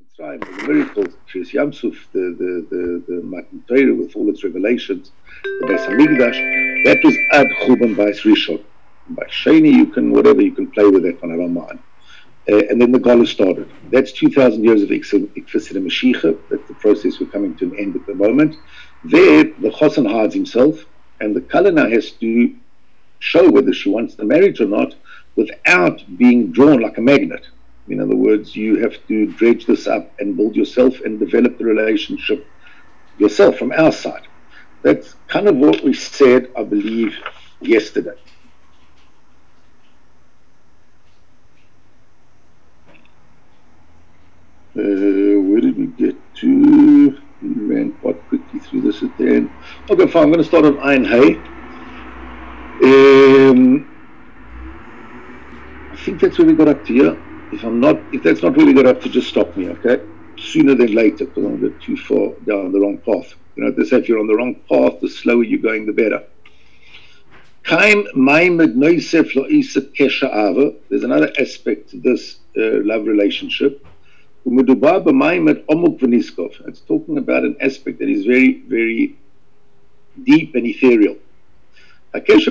Mitzrayim, the miracles, Kriyas Yamsuf, the Matan Torah with all its revelations, the Beis Hamikdash, that was Ad Chuban Bais Rishon. By Sheni, you can, whatever, you can play with that one, I don't mind. And then the Galus started. That's 2,000 years of Ikfis and Mashiach. That's the process we're coming to an end at the moment. There, the Chosan hides himself, and the Kalana has to show whether she wants the marriage or not without being drawn like a magnet. In other words, you have to dredge this up and build yourself and develop the relationship yourself from our side. That's kind of what we said, I believe, yesterday. Where did we get to? We ran quite quickly through this at the end. Okay, fine. I'm going to start on Ein Hay. I think that's where we got up to here. If that's not where we got up to, just stop me, okay? Sooner than later, because I'm going too far down the wrong path. You know, they say if you're on the wrong path, the slower you're going, the better. There's another aspect to this love relationship. It's talking about an aspect that is very, very deep and ethereal. There's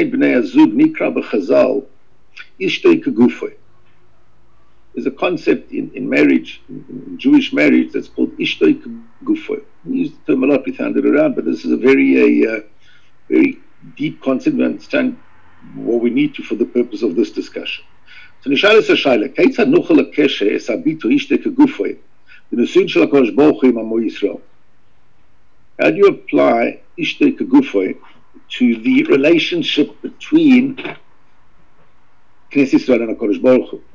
a concept in marriage, in Jewish marriage, that's called ishtoi kegufoy. We use the term a lot, we found it around, but this is a very deep concept. We understand what we need to for the purpose of this discussion. So Nishalas Hashaila, Keitzad Nuchal HaKeshe Es Habitu Ishtoi Kegufoy, the Nesuin Shel HaKadosh Baruch Hu Im Amo Yisrael. How do you apply Ishtoi Kegufoy to the relationship between Knesset Yisrael and HaKadosh Baruch Hu?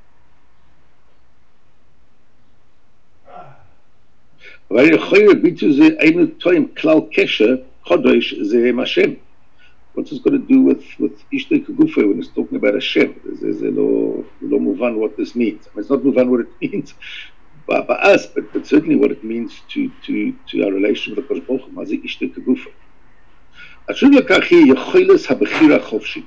What's this got to do with Ishtoi Kegufoy when it's talking about Hashem? There's a lo muvan what this means. I mean, it's not muvan what it means by us, but certainly what it means to our relation with the Kodesh Baruch Hu. Mazi Ishtoi Kegufoy.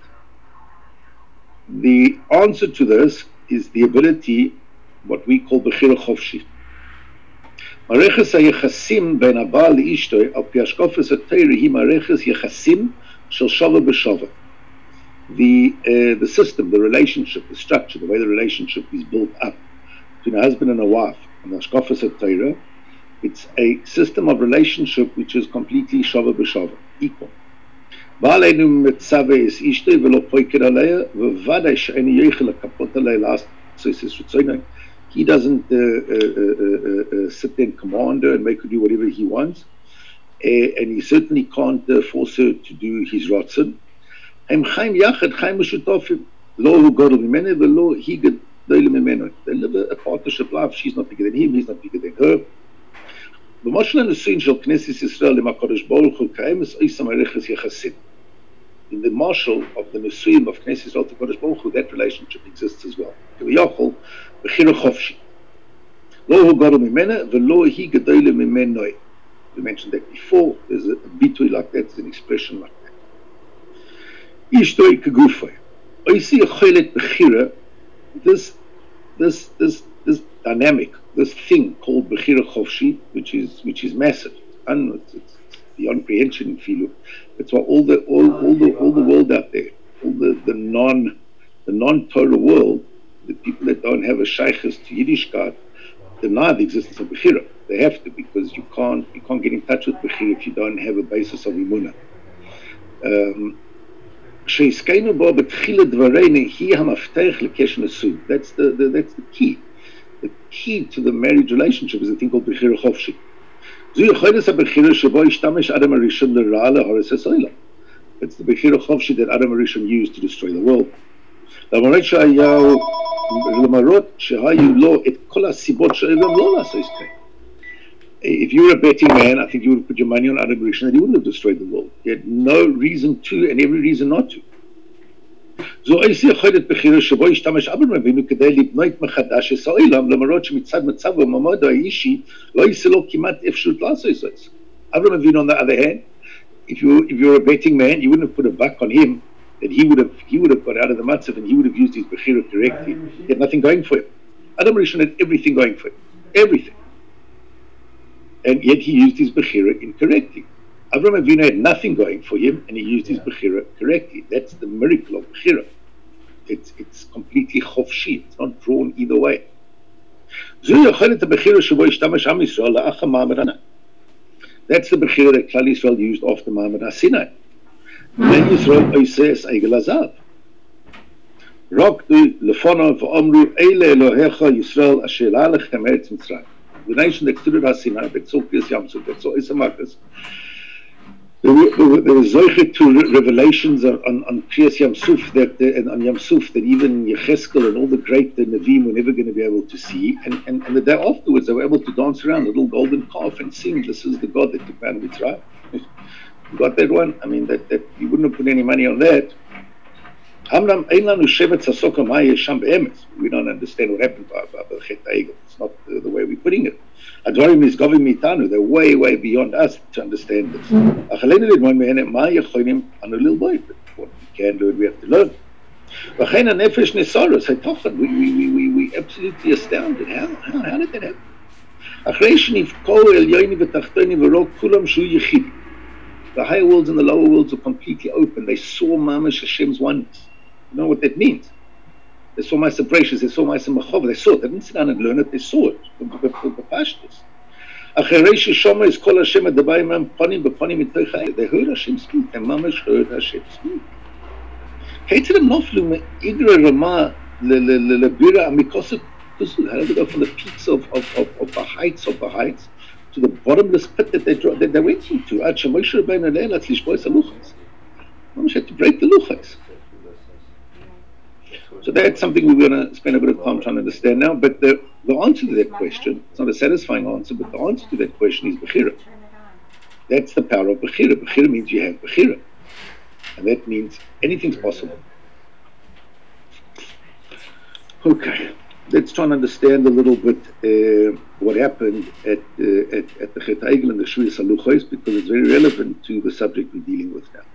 The answer to this is the ability, what we call Bechira Chovshi. Mareches HaYechasim ben Abal Ishtoi al pi hashkafas haTorah hi mareches Yechasim shel shava b'shava. The system, the relationship, the structure, the way the relationship is built up between a husband and a wife, and the hashkafas haTorah, it's a system of relationship which is completely shava b'shava, equal. Ba'aleinu mitzaveh es Ishtoi v'lo poiker aleya v'vadai she'eni yochel lekapot aleya la'aseh es ritzono. He doesn't sit there and command her and make her do whatever he wants. And he certainly can't force her to do his ratzon. They live a partnership life. She's not bigger than him, he's not bigger than her. In the marshal of the Nesuim of Knesset Yisrael to Kodesh Baruch Hu, that relationship exists as well. Bechira Chovshi. Lo hu gadol mimena v'lo hi gedoyle mimenoi. We mentioned that before. There's a bitui like that, there's an expression like that. Ishtoi kegufoy. Oisi yochelet bechira. This this dynamic, this thing called Bechira Chovshi, which is massive. It's beyond comprehension in Filu. It's why all the world out there, all the non-Torah world, the people that don't have a shaykhus to Yiddishkeit, deny the existence of Bechira. They have to, because you can't get in touch with Bechira if you don't have a basis of Imunah. That's the key. The key to the marriage relationship is a thing called Bechira Chovshi. It's the Bechira Chovshi that Adam Arishon used to destroy the world. If you were a betting man, I think you would put your money on Adam Rishon that he wouldn't have destroyed the world. He had no reason to and every reason not to. Avraham Avinu, on the other hand, if you're a betting man, you wouldn't have put a buck on him, that he would have got out of the matzav and he would have used his bechira correctly. He had nothing going for him. Adam Rishon had everything going for him. everything. And yet he used his Bechira incorrectly. Avraham Avinu had nothing going for him, and he used his Bechira correctly. That's the miracle of Bechira. It's completely chofshi. It's not drawn either way. That's the Bechira that Klal Yisrael used after Ma'amad HaSinai. Ben Yisrael oises Eigel Hazav. Rokdu lefonov v'omru eile Elohecha Yisrael asher la'alechem eretz Mitzrayim. The nation that stood at HaSinai, that saw Kriyas Yamsuf, that saw Isamarcus, there were zoichet to revelations on Kriyas Yamsuf and on Yamsuf that even Yecheskel and all the great Nevi'im were never going to be able to see. And the day afterwards, they were able to dance around a little golden calf and sing, "This is the God that took man of Mitzrayim." You got that one? I mean, that you wouldn't have put any money on that. We don't understand what happened to the Chet HaEgel. It's not the way we're putting it. Advarim is Govim Mitanu. They're way, way beyond us to understand this. But what we can learn, we have to learn. We absolutely astounded. How did that happen? The higher worlds and the lower worlds are completely open. They saw Mamash Hashem's oneness. You know what that means? They saw my separations, they saw my Samachov, they saw it. They didn't sit down and learn it, they saw it. They heard Hashem speak, and Mamash heard Hashem speak. How do they go from the peaks of the heights to the bottomless pit that they went into? Mamash had to break the luchas. So that's something we're going to spend a bit of time trying to understand now. But the answer to that question, it's not a satisfying answer, but the answer to that question is Bechira. That's the power of Bechira. Bechira means you have Bechira. And that means anything's possible. Okay, let's try and understand a little bit what happened at the Chet HaEgel and the Shviyas HaLuchos, because it's very relevant to the subject we're dealing with now.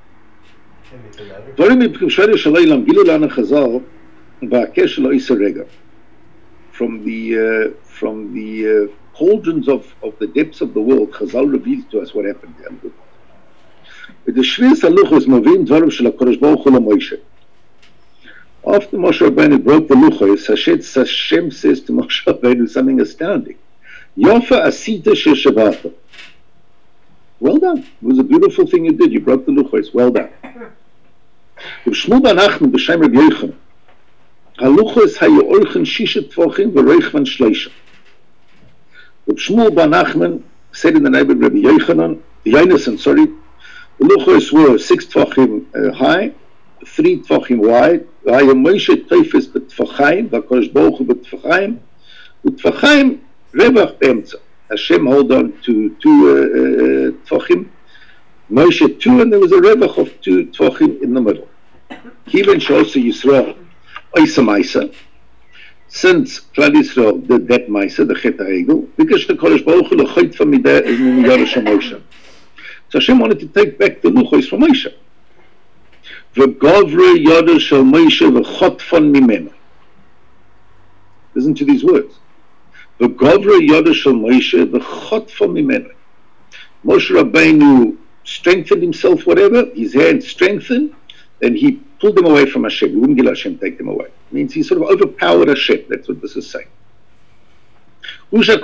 From the cauldrons of the depths of the world, Chazal reveals to us what happened there. With the Shviyas HaLuchos Movim Dvarim Shel HaKadosh Baruch Hu LaMoshe. After Moshe Rabbeinu broke the Luchos, Hashem says to Moshe Rabbeinu something astounding. Yofa Asita Sheshavata. Well done. It was a beautiful thing you did. You broke the Luchos. Well done. Shmuel bar Nachman b'shem Rabbi Yochanan. Haluchos hayu orchen shisha tvochim v'reichvan shleisha. Shmuel bar Nachman said in the name of Rabbi Yochanan, the luchos were 6 tvochim high, 3 tvochim wide. Hayu Moshe teifes b'tvochim, v'Hakadosh Baruch Hu b'tvochim, u'tvochim revach be'emtza. Hashem hold on to 2 tvochim. Moshe 2, and there was a revach of 2 tvochim in the middle. Kiven Shosa Yisrael Oisa Maisa. Since Klal Yisrael did that Maisa, the Chet HaEgel, because the Kodesh Baruch Hu lechait from Midah is Miyara Shel Moshe. So Hashem wanted to take back the Luchos from Moshe. V'govre Yada Shel Moshe v'chotfon mimena. Listen to these words. V'govre Yada Shel Moshe v'chotfon mimena. Moshe Rabbeinu strengthened himself, whatever, his hand strengthened, and he pulled them away from Hashem. He wouldn't let Hashem take them away. It means he sort of overpowered Hashem. That's what this is saying. Okay.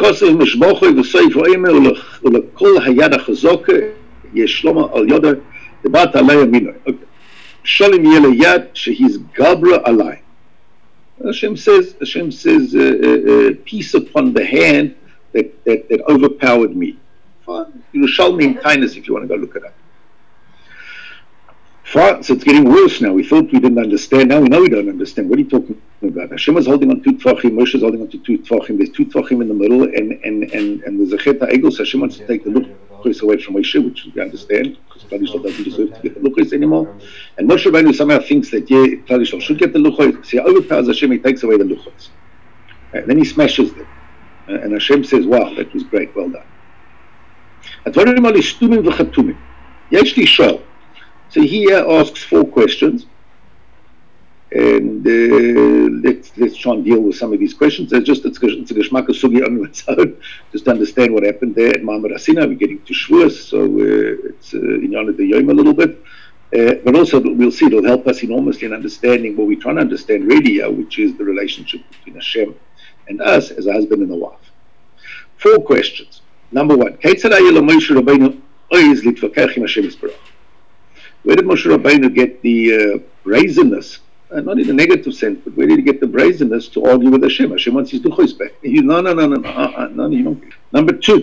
Hashem says, peace upon the hand that overpowered me. Yerushalmi in kindness, if you want to go look it up. Fine, so it's getting worse now. We thought we didn't understand. Now we know we don't understand. What are you talking about? Hashem is holding on 2 tvochim. Moshe is holding on to 2 tvochim. There's 2 tvochim in the middle, and there's a Chet HaEgel. So Hashem wants to take the luchos away from Moshe, which we understand, because Klal Yisrael doesn't deserve to get the luchos anymore. And Moshe Rabbeinu somehow thinks that Klal Yisrael should get the luchos. So he overpowers Hashem. He takes away the luchos, and then he smashes them. And Hashem says, "Wow, that was great. Well done." Advarim ali shtumim v'chatumim. Yesh li shol. So he asks 4 questions. And let's try and deal with some of these questions. It's a geschmack sugi on its own, just to understand what happened there at Mamad Asina. We're getting to Shavuos, so it's in Yonah the Yom a little bit. But also, we'll see, it'll help us enormously in understanding what we're trying to understand really, which is the relationship between Hashem and us as a husband and a wife. 4 questions. Number 1, where did Moshe Rabbeinu get the brazenness? Not in a negative sense, but where did he get the brazenness to argue with Hashem? Hashem wants his duchos back. No, you don't. Number 2,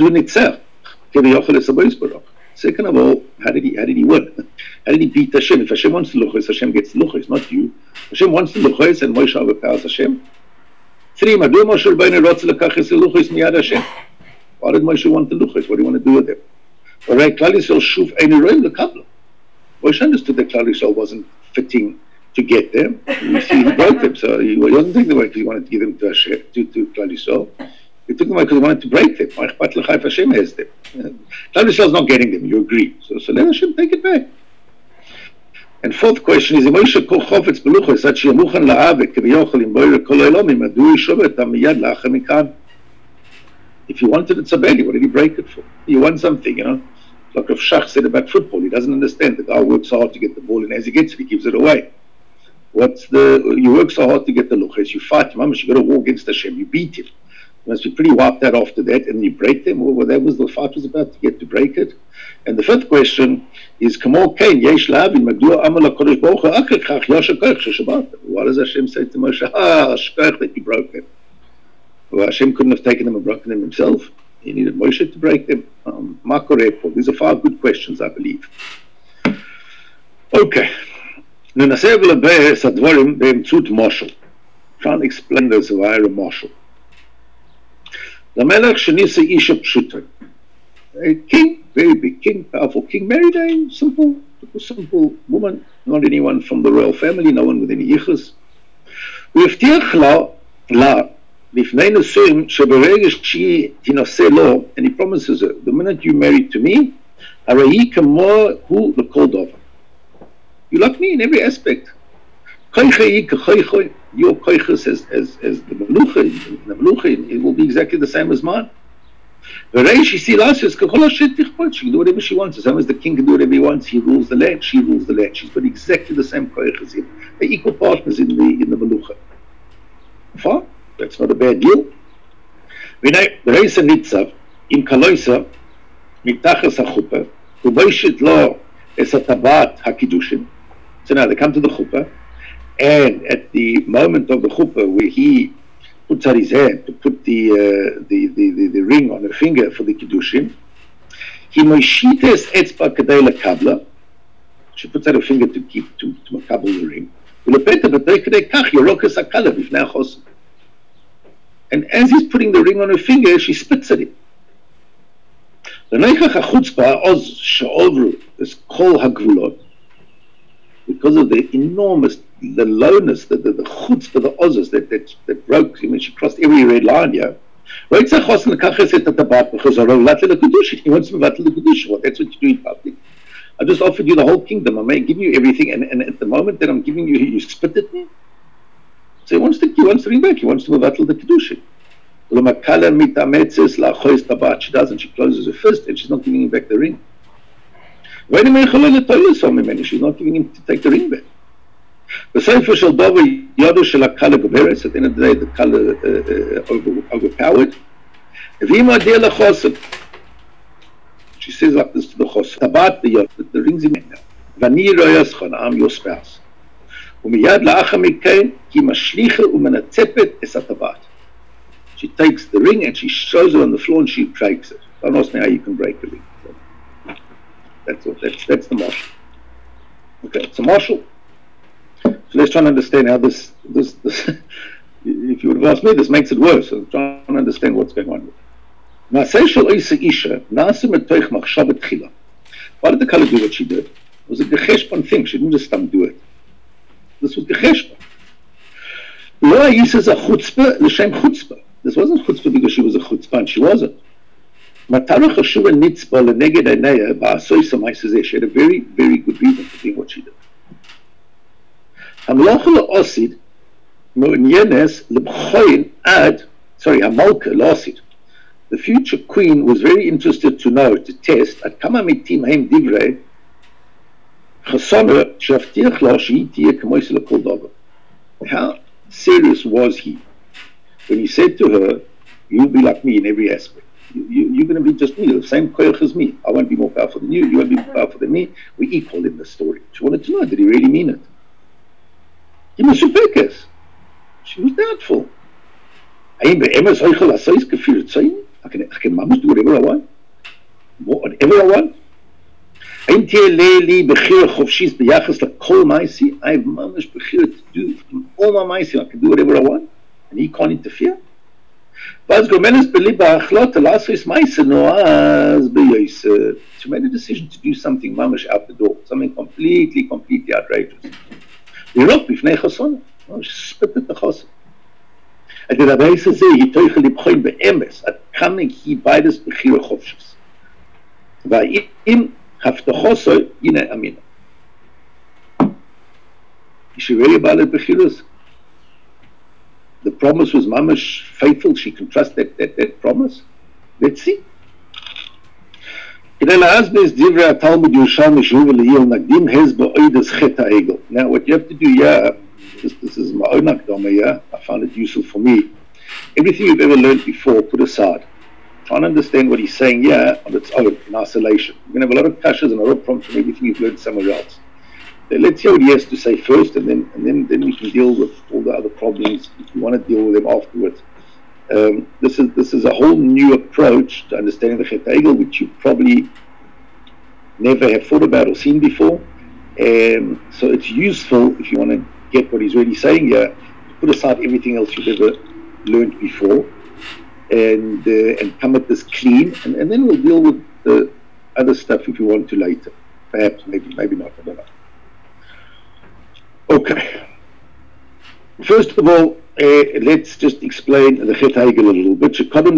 second of all, how did he win? How did he beat Hashem? If Hashem wants the luchos, Hashem gets the luchos, not you. Hashem wants the luchos, and Moshe overpowers Hashem. 3, why did Moshe want the luchos? What do you want to do with them? Alright, Klal Yisrael shuv ein roim lekablo. Moshe understood that Klal Yisrael wasn't fitting to get them. You see, he broke them, so he wasn't taking them away because he wanted to give them to Hashem, to Klal Yisrael. He took them away because he wanted to break them. Hashem has them. Klal Yisrael's not getting them, you agree. So let Hashem take it back. And 4th question is, Moshe kol chofetz beluchos ad sheyamuchan la'avek k'viyochel im boire kol ha'olomim adu yishovet miyad la'achem mikan. If he wanted it so badly, what did he break it for? You want something, Like Rav Shach said about football, he doesn't understand. The guy works hard to get the ball, and as he gets it, he gives it away. You work so hard to get the luchos, you fight him, you got to war against Hashem, you beat him. You must be pretty wiped out after that, and you break them. Well, that was the fight was about, to get to break it. And the 5th question is, Kamo Kain, Yesh Lavin, Magdua Amal HaKadosh Baruch Hu, Akechach, Yasha Koich, Sheshabat. What does Hashem say to Moshe? Shkoich, that you broke them. Well, Hashem couldn't have taken them and broken them himself. He needed Moshe to break them. These are 5 good questions, I believe. Okay. ננסה ולבאס הדברים באמצעות משל. Try and explain this via a משל. למלך שנישא אישה פשוטה. A king, very big king, powerful king, married a simple woman, not anyone from the royal family, no one with any yichus. והבטיח לה לפני נישואים שברגע שהיא תינשא לו, and he promises her, the minute you married to me, הרי היא כמו הוא לכל דבר. You like me in every aspect. Your koiches as the melucha, it will be exactly the same as mine. She can do whatever she wants. As long as the king can do whatever he wants, he rules the land, she rules the land. She's got exactly the same koich as him. They're equal partners in the melucha. Fine, that's not a bad deal. Reisa nitzav im kaloisa mitachas hachuppah uboishit lo es hatabat hakidushin. So now they come to the chuppah, and at the moment of the chuppah where he puts out his hand to put the ring on her finger for the kiddushin, he moishites etzba kadei lekabla. She puts out her finger to keep to makabel the ring. And as he's putting the ring on her finger, she spits at him. Because of the enormous, the lowness, the chutzpah, the ozos that broke, I mean, she crossed every red line here. He wants to mevatel the kedusha. Well, that's what you do in public. I just offered you the whole kingdom. I may give you everything, and at the moment that I'm giving you, you spit at me. So he wants to bring back. He wants to mevatel the kedusha. She doesn't. She closes her fist, and she's not giving him back the ring. She's not giving him to take the ring back. The Sefer Shel Dover Yodo Shel HaKala Goberes. At the end of the day, the Kala overpowered. She says like this to the Chosed. Tabat the Yod, the rings in now. Vani royaschon, I'm your spouse. Umiyad la'acha mikein ki mashlicha umenatzepet es hatabat. She takes the ring and she shows it on the floor and she breaks it. Don't ask me how you can break the ring. That's the marshal. Okay, it's a marshal. So let's try and understand how this if you would have asked me, this makes it worse. So try and understand what's going on. Why did the Kala do what she did? It was a gecheshbon thing. She didn't just do it. This was gecheshbon. Why he says a chutzpah l'shem chutzpah? This wasn't chutzpah because she was a chutzpah, and she wasn't. She had a very, very good reason for doing what she did. המלאכה לעוsid, מעוניינת לבחון עד, המלכה לעוsid. The future queen was very interested to know, to test, עד כמה מתים הם דברי חסונה שהבטיח לה שהיא תהיה כמו לכל דבר. How serious was he when he said to her, you'll be like me in every aspect. You're going to be just me, the same koyach as me. I won't be more powerful than you, you won't be more powerful than me. We're equal in this story. She wanted to know, did he really mean it? He was supekes. She was doubtful. I can mamash do whatever I want. Whatever I want. I have mamash bechira to do all my maisi. I can do whatever I want. And he can't interfere. She made a decision to do something mamash out the door, something completely outrageous. She spit at the chosn. And the Rabbi says, "He toichel libchoin beemes at coming he beides bechira chofshis. Va'im haftochoso yine amina." Is she really about it bechiras? The promise was mamash faithful. She can trust that promise. Let's see. Now, what you have to do, this is my own akdama, I found it useful for me. Everything you've ever learned before, put aside. Try and understand what he's saying here on its own, in isolation. You're going to have a lot of kashas and a lot of problems from everything you've learned somewhere else. Let's hear what he has to say first, and then we can deal with all the other problems if you want to deal with them afterwards. This is a whole new approach to understanding the Chet HaEgel, which you probably never have thought about or seen before. So it's useful if you want to get what he's really saying here, to put aside everything else you've ever learned before, and come at this clean, and then we'll deal with the other stuff if you want to later. Perhaps, maybe not, I don't know. Okay. First of all, let's just explain the Chet HaEgel a little bit.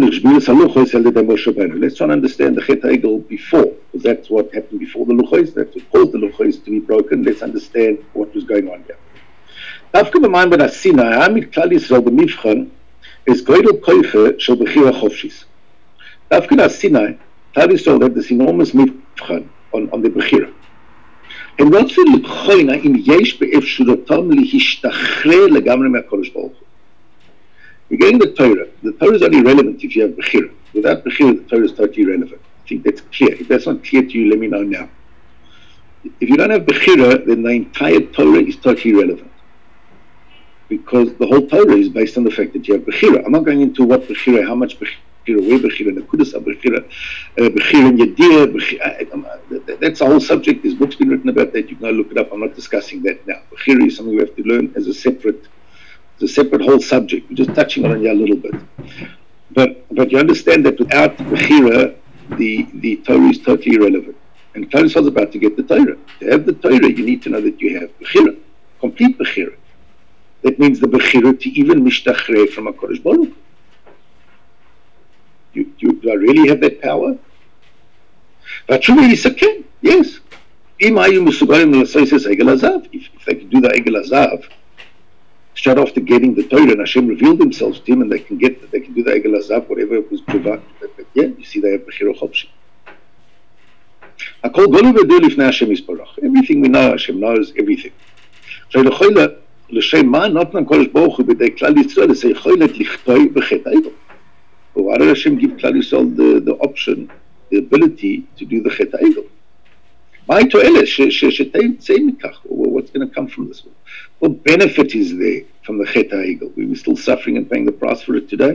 Let's try and understand the Chet HaEgel before, because that's what happened before the Luchos. That's what caused the Luchos to be broken. Let's understand what was going on here. Dafka b'mayim ben Sinai, Hamid Klal Yisrael b'mivchan is goydel koiche shel bechira chofshis. Dafka ben Sinai, Klal Yisrael had this enormous mivchan on the bechira. הם לא צריכים לבחון האם יש באפשרותם להשתחרר לגמרי מהקדוש ברוך הוא. We're getting the Torah. The Torah is only relevant if you have Bechira. Without Bechira, the Torah is totally irrelevant. I think that's clear. If that's not clear to you, let me know now. If you don't have Bechira, then the entire Torah is totally irrelevant. Because the whole Torah is based on the fact that you have Bechira. I'm not going into what Bechira, how much Bechira, where Bechira, Nakudas Bechira, Bechira and Yadir, that's a whole subject. There's books been written about that. You can go look it up. I'm not discussing that now. Bechira is something we have to learn as a separate whole subject. We're just touching on it a little bit. But you understand that without Bechira, the Torah is totally irrelevant. And Klal Yisrael is about to get the Torah. To have the Torah, you need to know that you have Bechira, complete Bechira. That means the Bechira to even mishtachrei from HaKadosh Baruch. Do I really have that power? But truly, he said, "Okay, yes." If they can do the Egel Azav, straight after getting the Torah, and Hashem revealed themselves to him, and they can do the Egel Azav, whatever was provided. But yeah, you see, they have Bechira Chopshi. Everything we know, Hashem knows everything. So לשם מה נתן הקדוש ברוך הוא בידי כלל ישראל את היכולת לכתוב בחטא העגל? Why did Hashem give Klal Yisrael the option, the ability to do the Chet HaEgel? מה התועלת שתצא מכך? What's going to come from this? What benefit is there from the Chet HaEgel? We're still suffering and paying the price for it today.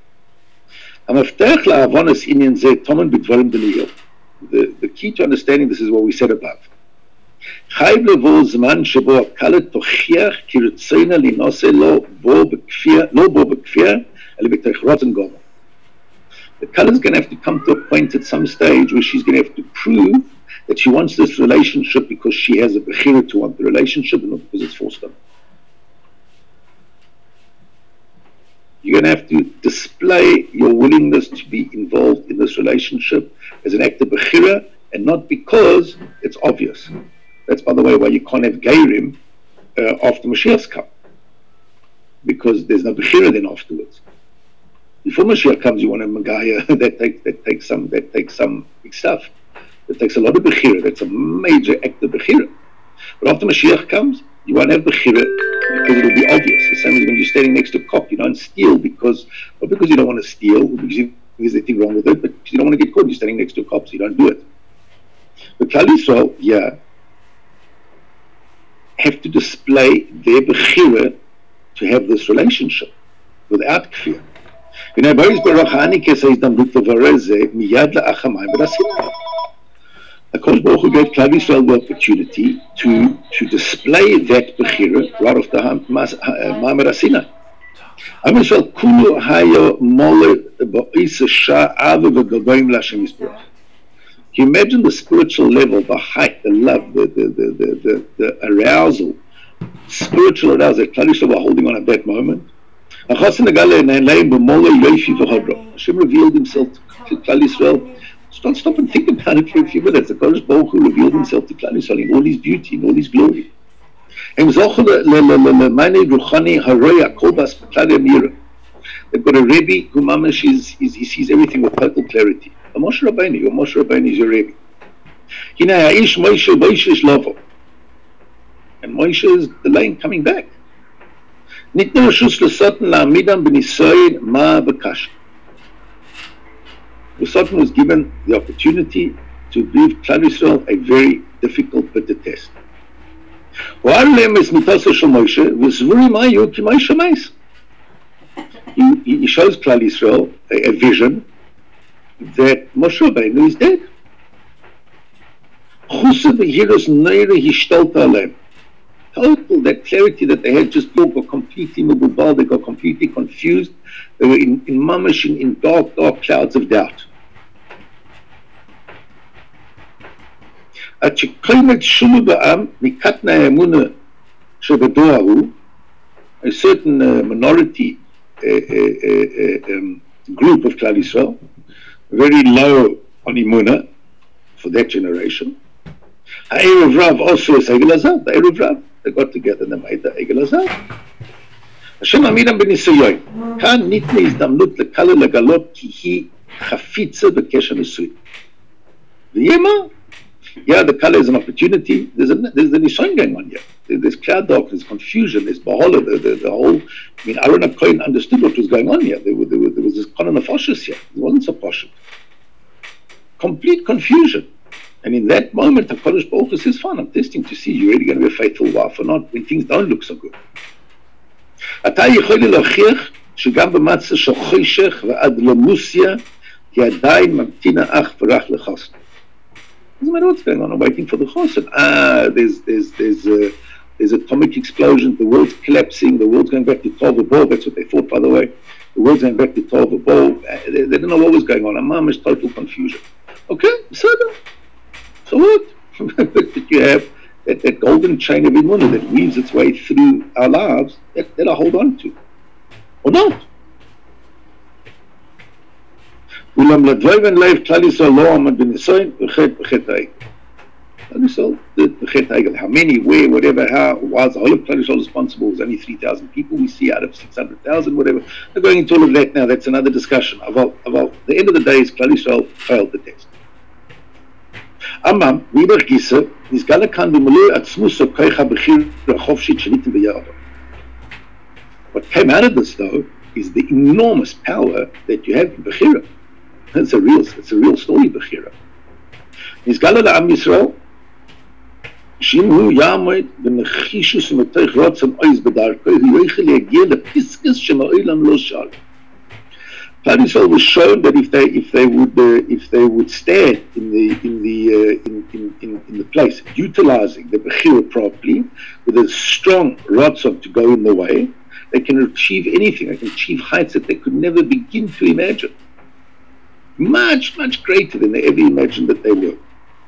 המפתח להבנת עניין זה טומן בדברים דלויים. The key to understanding this is what we said above. חייב לבוא זמן שבו הקהל תוכיח כי רצונה לנושא לא בו בכפייה, אלא בתוך רצון גמור. The Kala is going to have to come to a point at some stage where she's going to have to prove that she wants this relationship because she has a bechira to want the relationship and not because it's forced on her. You're going to have to display your willingness to be involved in this relationship as an act of bechira and not because it's obvious. That's, by the way, why you can't have geirim after Mashiach's come, because there's no Bechira then afterwards. Before Mashiach comes, you want a Megaya that takes some big stuff. That takes a lot of Bechira. That's a major act of Bechira. But after Mashiach comes, you won't have Bechira because it'll be obvious. The same as when you're standing next to a cop, you don't steal not because you don't want to steal, because there's anything wrong with it, but because you don't want to get caught. You're standing next to a cop, so you don't do it. But Klal Yisrael, have to display their Bechira to have this relationship without Kfir. You know, Boris Baruch Hanike says, miyad la'achamayim v'rasinah. HaKadosh Baruch Hu gave Klal Yisrael the opportunity to display that Bechira right off the Ma'amar HaSinai. Am Yisrael kulu hayo mole ba'isa sha'ava v'gabayim l'Hashem Yisbarach. Can you imagine the spiritual level, the height, the love, the arousal, spiritual arousal that Klal Yisrael were holding on at that moment? Hashem revealed himself to Klal Yisrael. Stop and think about it for a few minutes. The Kodesh Baruch Hu revealed himself to Klal Yisrael in all his beauty, in all his glory. They've got a Rebbe who mamash he sees everything with total clarity. Moshe Rabbeinu, your Moshe Rabbeinu is your Rebbe. And Moshe is delaying coming back. Sultan was given the opportunity to give Klal Yisrael a very difficult bitter test. He shows Klal Yisrael a vision that Moshe Rabbeinu is dead. Total, that clarity that they had just got completely mubal, they got completely confused. They were in mamash, in dark clouds of doubt. A certain minority group of Klal Yisrael, very low on Imunah for that generation. Ha'erev Rav also is Egel Hazav. The Erev Rav, they got together and they made the Egel Hazav. Hashem Amidam b'nisayon. Kan nitne izdamnut lekala legalot ki hi chafitza b'kesher nisui. V'yema, the Kala is an opportunity. There's the nisayon going on here. There's cloud darkness, there's confusion, there's bahala, the whole. I mean, Aaron HaKohen understood what was going on here. There was this Konan Nefashos here. It wasn't so posh. Complete confusion. And in that moment, the HaKadosh Baruch Hu says, fine, I'm testing to see you're really going to be a faithful wife or not when things don't look so good. אתה יכול להוכיח שגם במצב של חושך ועד למוסיה היא עדיין ממתינה אך ורק לחסד. Doesn't matter what's going on, I'm waiting for the chosed. There's atomic explosion, the world's collapsing, the world's going back to Tov Bor, that's what they thought, by the way. The world's going back to Tov Bor, they didn't know what was going on. Amam is total confusion. Okay, so what? But you have that golden chain of Imunah that weaves its way through our lives, that I hold on to. Or not. Ulam ladvoiven leiv Klal Yisrael lo amad b'nisayon v'chet ha'egel. Klal Yisrael did v'chet ha'egel. How many, where, whatever, how, was the whole of Klal Yisrael responsible? It was only 3,000 people we see out of 600,000, whatever. We're going into all of that now, that's another discussion. The end of the day is Klal Yisrael failed the test. Amam, Ribach Gisa, נסגלה כאן במילוי עצמוס או כוח הבחיר החופשית שליטה ביעדו. What came out of this, though, is the enormous power that you have in Bechira. It's a real story, Bechira. נסגלה לעם ישראל, שאם הוא יעמוד בנחישוס ומתוך רצון עוז בדרכו, הוא יוכל להגיע לפסקס שמעולם לא שאל. Klal Yisrael was shown that if they would stand in the place, utilizing the Bechira properly, with a strong ratzon to go in the way, they can achieve anything. They can achieve heights that they could never begin to imagine. Much, much greater than they ever imagined that they were.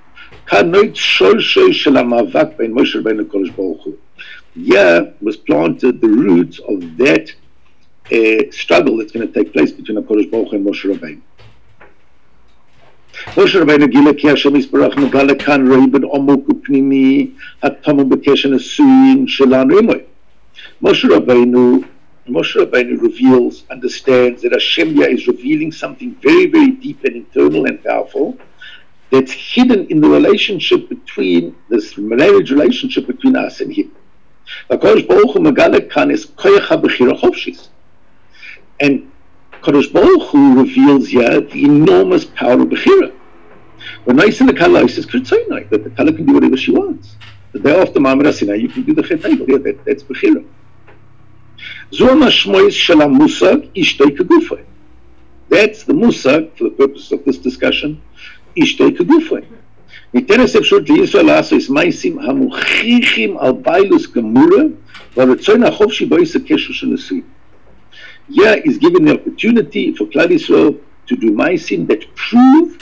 Here was planted the roots of that struggle that's going to take place between HaKadosh Baruch Hu and Moshe Rabbeinu. Moshe Rabbeinu גילה כי השם יתברך מגלה כאן רואה בין עמוק ופנימי הטמון בקשר נשואים שלנו עמו. Moshe Rabbeinu reveals, understands that Hashem is revealing something very, very deep and internal and powerful that's hidden in the relationship between, this marriage relationship between us and Him. HaKadosh Baruch Hu megala kan is koyach ha-bechira chofshis. And Kadosh Baruch Hu reveals here the enormous power of Bechira. When I say the Kala, he says, that the Kala can do whatever she wants. The day after Ma'amad HaSinai, you can do the Chet Egel. Yeah, that's Bechira. Zu ha'mashmois shel ha'musag ishtoi kegufay. That's the musag, for the purpose of this discussion, ishtoi kegufay. ניתנת אפשרות לישראל לעשות מעשים המוכיחים על ביילוס גמורה והרצון החופשי בו יש הקשר של נשואים. Here is given the opportunity for Klal Yisrael to do ma'asim that prove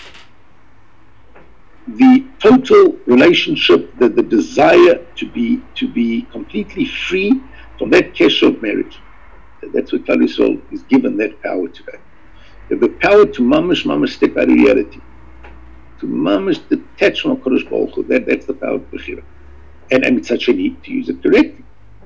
the total relationship, the desire to be completely free from that kesher of marriage. That's what Klal Yisrael is given that power today. They have the power to mamash step out of reality, to mamash detach from Kodesh Baruch Hu. That's the power of Bechira, and it's such a need to use it correctly.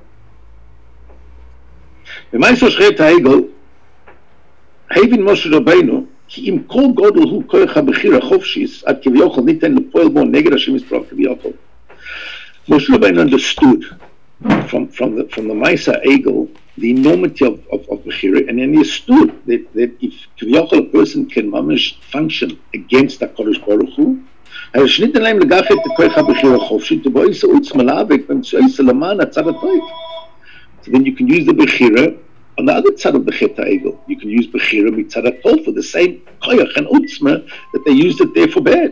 במאיסו שחט העגל, הבין משה רבינו, כי אם כל גודל הוא כוח הבחיר החופשיס, עד כביכול ניתן לפועל בו נגד השם יתברך כביכול. Moshe Rabbeinu understood from the Maisa Egel the enormity of Bechira, and then he understood that if כביכול a person can mamish function against HaKadosh Baruch Hu, אז שניתן להם לקחת את כוח הבחיר החופשי, ובו יישא עוצמה להיאבק באמצעו יישא למען הצד הטוב. So then you can use the Bechira on the other side of the Chet HaEgel. You can use Bechira mitzad HaTov for the same koyach and utzma that they used it there for bad.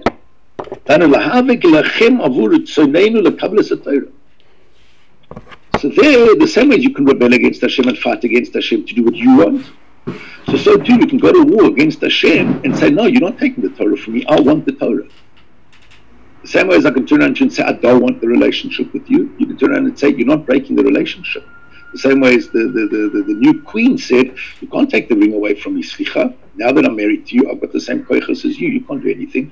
So there, the same way you can rebel against Hashem and fight against Hashem to do what you want. So too, you can go to war against Hashem and say, no, you're not taking the Torah from me, I want the Torah. The same way as I can turn around and say, I don't want the relationship with you, you can turn around and say, you're not breaking the relationship. The same way as the new queen said, you can't take the ring away from me, Slicha. Now that I'm married to you, I've got the same koichas as you, you can't do anything.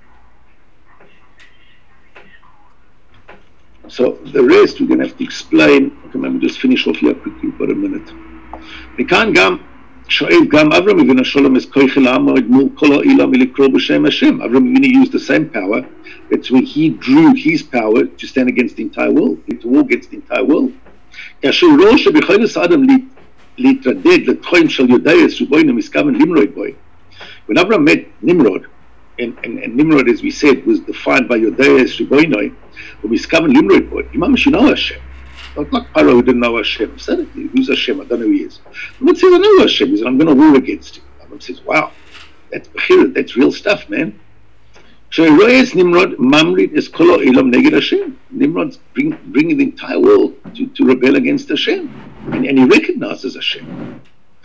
So the rest we're going to have to explain. Okay, let me just finish off here quickly for a minute. מכאן גם שואב גם אברהם אבינו השלום es koich לעמוד מול כל העולם ולקרוא בשם השם. Avraham Avinu used the same power. That's when he drew his power to stand against the entire world, to war against the entire world. כאשר ראו שבחילוס האדם להתרדד לתחויים של יודעס ובוינו מסכוון למרוד בוי. When Abraham met Nimrod, and Nimrod, as we said, was defined by יודעס ובוינו, ומסכוון למרוד בוי, he mamash, you know Hashem. Not like Paro who didn't know Hashem. Suddenly, who's Hashem? I don't know who he is. Nimrod says, I know Hashem. He says, I'm going to war against him. Abraham says, wow, that's Bechira, that's real stuff, man. Nimrod's bringing the entire world to rebel against Hashem, and he recognizes Hashem.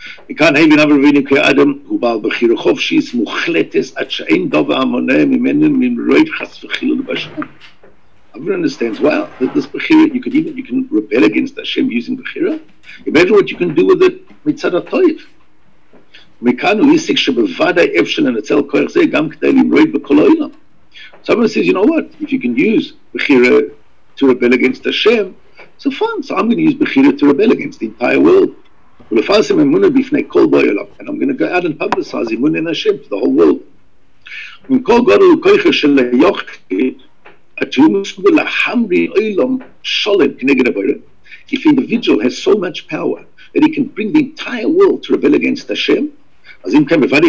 Everyone understands, wow, this Bechira, you can rebel against Hashem using Bechira. Imagine what you can do with it mitzad ha'toiv. Someone says, you know what, if you can use Bechira to rebel against Hashem, so fine, so I'm going to use Bechira to rebel against the entire world. And I'm going to go out and publicize Emunah in Hashem to the whole world. If an individual has so much power that he can bring the entire world to rebel against Hashem, then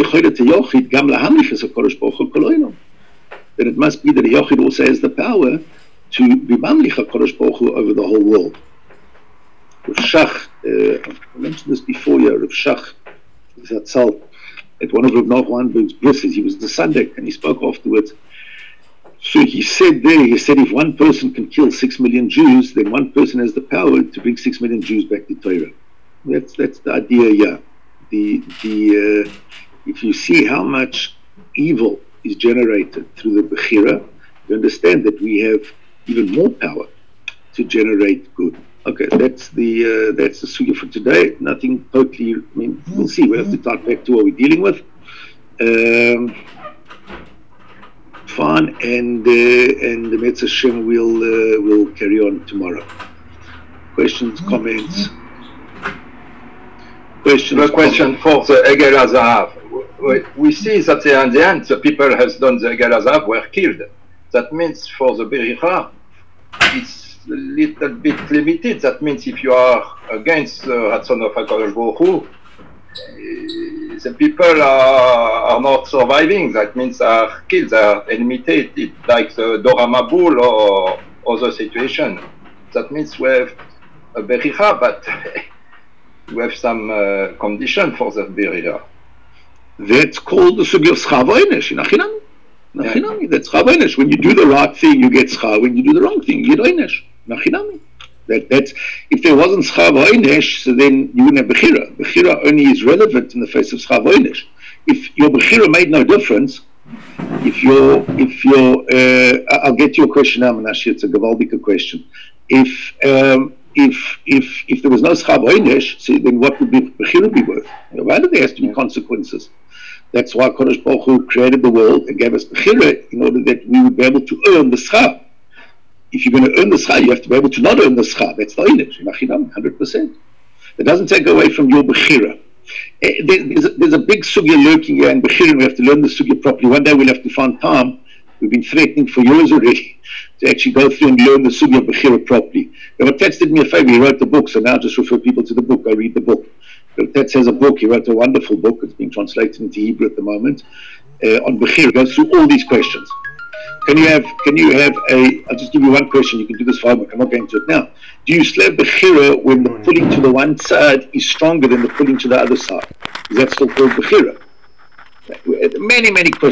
it must be that a Yochid also has the power to be Mamlich HaKadosh Baruch Hu over the whole world. Rav Shach, I mentioned this before here, Rav Shach Zatzal, at one of Rav Noach Weinberg's brisses, he was the Sunday, and he spoke afterwards. So he said if one person can kill 6 million Jews, then one person has the power to bring 6 million Jews back to Torah. That's the idea here. If you see how much evil is generated through the Bechira, you understand that we have even more power to generate good. Okay, that's the sugya for today. Nothing totally, we'll see. We have to talk back to what we're dealing with. fine, and the Metz Hashem will carry on tomorrow. Questions, comments? Questions? The question for the Egel Hazahav. We see that in the end, the people has done the Egel Hazahav were killed. That means for the Bericha, it's a little bit limited. That means if you are against the Ratzon of HaKadosh Baruch Hu, the people are not surviving. That means they are killed, they are eliminated, like the Dora Mabul or other situation. That means we have a Bericha, but we have some condition for that Bericha. That's called the Sugya Schar V'Onesh, Nachinami. That's Schar V'Onesh. When you do the right thing, you get Schar. When you do the wrong thing, you get Onesh. Nachinami. That's, if there wasn't Schar V'Onesh, so then you wouldn't have Bechira. Bechira only is relevant in the face of Schar V'Onesh. If your Bechira made no difference, if you're, I'll get to your question now, Menashe. It's a Gewaldike question. If there was no Schar V'Onesh, so then what would Bechira be worth? Why do there has to be consequences? That's why Kodesh Baruch Hu created the world and gave us Bechira in order that we would be able to earn the Schar. If you're going to earn the Schar, you have to be able to not earn the Schar. That's the Onesh, 100%. It doesn't take away from your Bechira. There's a big sugya lurking here in Bechira, and we have to learn the sugya properly. One day we'll have to find time. We've been threatening for years already to actually go through and learn the sugya of Bechira properly. Tetz did me a favor, he wrote the book, so now I just refer people to the book. Go read the book. Tetz has a book, he wrote a wonderful book, it's being translated into Hebrew at the moment, on Bechira. Goes through all these questions. Can you have I'll just give you one question, you can do this for homework, I'm not going to it now. Do you slave Bechira when the pulling to the one side is stronger than the pulling to the other side? Is that still called Bechira? Many questions.